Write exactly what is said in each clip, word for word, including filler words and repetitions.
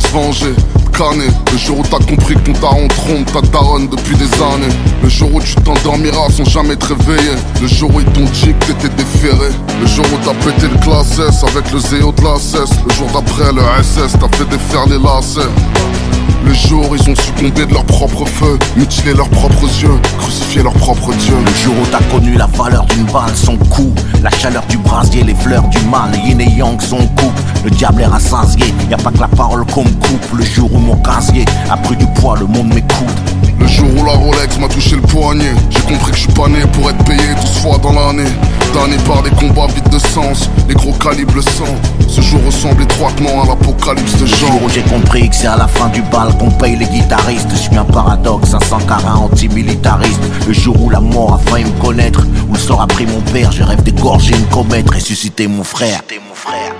venger. Cané, le jour où t'as compris que ton daron trompe ta daronne depuis des années. Le jour où tu t'endormiras sans jamais te réveiller. Le jour où ils t'ont dit que t'étais déféré. Le jour où t'as pété le classe S avec le zéo de la C E S. Le jour d'après le S S t'a fait défaire les lacets. Le jour où ils ont succombé de leur propre feu, mutilé leurs propres yeux, crucifié leur propre Dieu. Le jour où t'as connu la valeur d'une balle, son coup, la chaleur du brasier, les fleurs du mal, yin et yang, son couple. Le diable est rassasié, y a pas que la parole qu'on me coupe. Le jour où mon casier a pris du poids, le monde m'écoute. Le jour où la Rolex m'a touché le poignet, j'ai compris que je suis pas né pour être payé douze fois dans l'année. Damné par des combats vides de sens, les gros calibres le sang. Ce jour ressemble étroitement à l'apocalypse de Jean. Le jour où j'ai compris que c'est à la fin du bal qu'on paye les guitaristes. Je suis un paradoxe, un sans carats antimilitariste. Le jour où la mort a failli me connaître, où le sort a pris mon père, je rêve d'égorger une comète, ressusciter mon frère. Mon frère.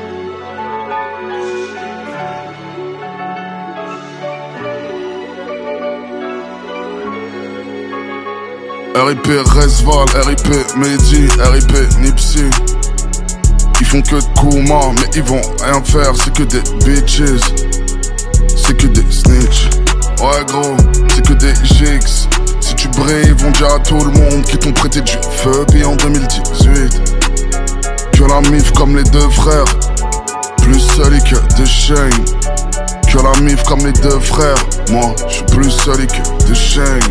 R I P Resval, R I P Mehdi, R I P Nipsey. Ils font que de Kouma, mais ils vont rien faire, c'est que des bitches. C'est que des snitch. Ouais gros, c'est que des jigs. Si tu brilles, ils vont dire à tout le monde qu'ils t'ont prêté du feu. Puis en deux mille dix-huit, que la mif comme les deux frères, plus solide que des chaînes. Que la mif comme les deux frères, moi je suis plus solide que des chaînes.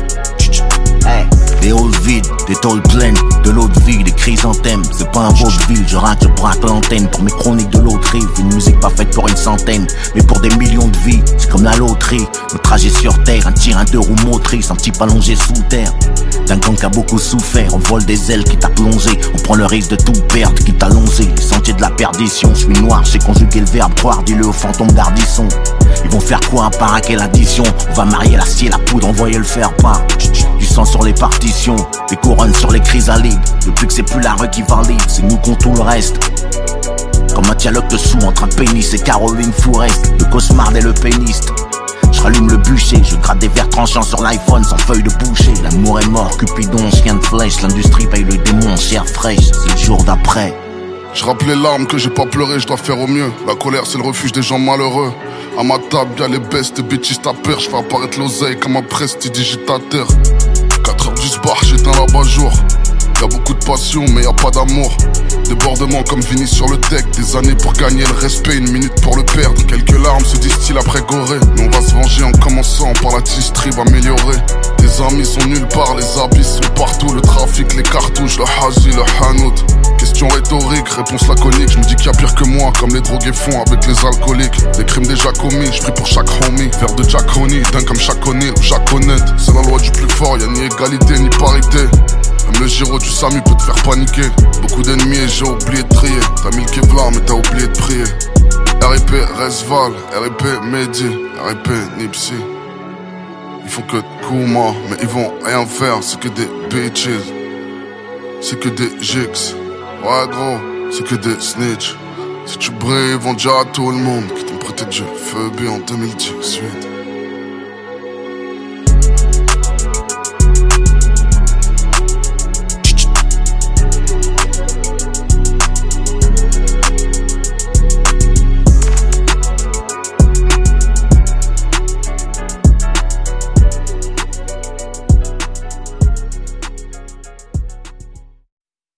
Hey, des halls vides, des tôles pleines, de l'eau de vie, des chrysanthèmes. C'est pas un vaudeville, je rate, je braque l'antenne pour mes chroniques de l'autre rive. Une musique pas faite pour une centaine, mais pour des millions de vies. C'est comme la loterie, le trajet sur terre, un tir, un deux roues motrices, un type allongé sous terre. D'un gang qui a beaucoup souffert, on vole des ailes qui t'a plongé. On prend le risque de tout perdre, qui t'a longé. Les sentiers de la perdition, je suis noir, j'ai conjugué le verbe croire, dis-le au fantôme d'Ardisson. Ils vont faire quoi, par à quelle addition? On va marier l'acier, la poudre, envoyer le fer pas. Du sang sur les partitions, des couronnes sur les chrysalides. Depuis que c'est plus la rue qui valide, c'est nous qu'on tout le reste. Comme un dialogue de sous entre un pénis et Caroline Fourest. Le cauchemar et le péniste. Je rallume le bûcher, je gratte des verres tranchants sur l'iPhone sans feuille de boucher. L'amour est mort, Cupidon, chien de flèche. L'industrie paye le démon, chair fraîche. C'est le jour d'après. Je rappelle les larmes que j'ai pas pleuré, je dois faire au mieux. La colère c'est le refuge des gens malheureux. À ma table y'a les bestes, bitches tapeurs. Je fais apparaître l'oseille comme un prestidigitateur. quatre heures du sbar, j'éteins l'abat-jour. Y'a beaucoup de passion mais y'a pas d'amour. Débordement comme Vinny sur le deck. Des années pour gagner le respect, une minute pour le perdre. Quelques larmes se distillent après Gorée. Mais on va se venger en commençant par la distrib améliorée. Tes amis sont nulle part, les abysses sont partout. Le trafic, les cartouches, le haji, le hanout. Question rhétorique, réponse laconique. Je me dis qu'il y a pire que moi, comme les drogués font avec les alcooliques. Les crimes déjà commis, je prie pour chaque homie. Verre de Jack Honey, dingue comme Shaq O'Neal ou Jacques Honnête. C'est la loi du plus fort, y'a ni égalité ni parité. Même le gyro du Samy peut te faire paniquer. Beaucoup d'ennemis et j'ai oublié de trier. T'as mis le Kevlar mais t'as oublié de prier. R I P Resval, R I P Mehdi, R I P Nipsey. Ils font que de Kouma, mais ils vont rien faire, c'est que des bitches. C'est que des jigs. Ouais gros, c'est que des snitch. Si tu brilles, ils vont dire à tout le monde qu'ils t'ont prêté du feu B en deux mille dix-huit.